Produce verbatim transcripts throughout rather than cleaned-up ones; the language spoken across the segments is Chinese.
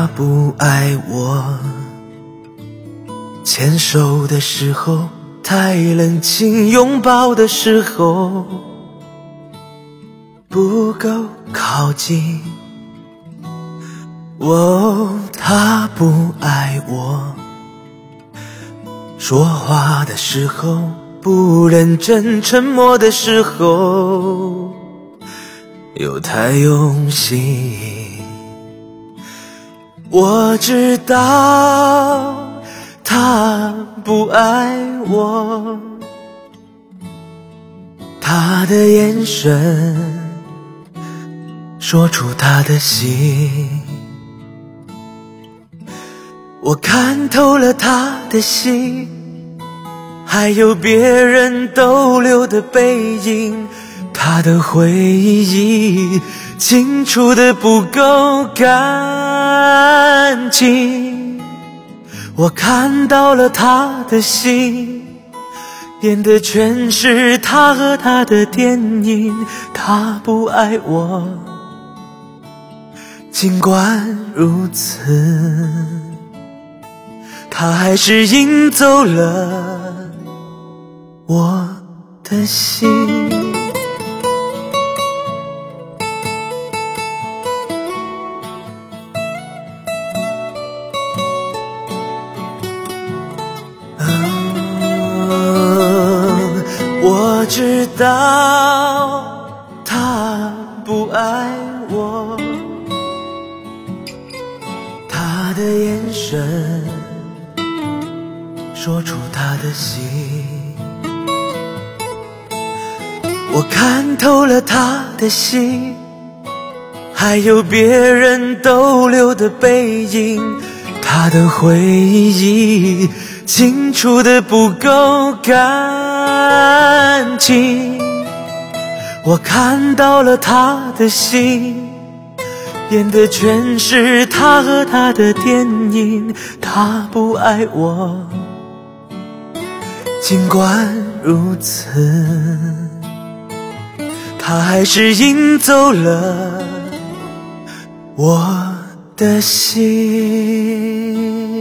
他不爱我，牵手的时候太冷清，拥抱的时候不够靠近。哦，他不爱我，说话的时候不认真，沉默的时候又太用心。我知道他不爱我，他的眼神说出他的心，我看透了他的心，还有别人逗留的背影，他的回忆清楚的不够干净。我看到了他的心，演的全是他和他的电影。他不爱我，尽管如此，他还是赢走了我的心。我知道他不爱我，他的眼神说出他的心，我看透了他的心，还有别人逗留的背影，他的回忆清楚的不够干净。我看到了他的心，演的全是他和他的电影。他不爱我，尽管如此，他还是赢走了我的心。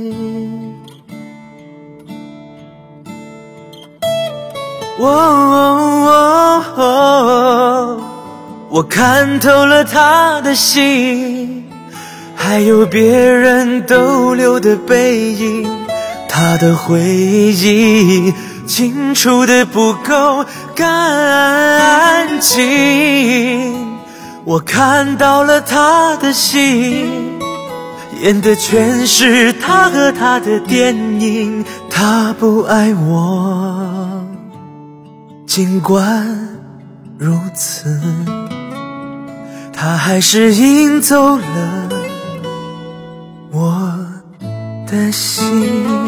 哦哦哦，我看透了他的心，还有别人逗留的背影，他的回忆清楚的不够干净。我看到了他的心，演的全是他和他的电影。他不爱我，尽管如此，他还是赢走了我的心。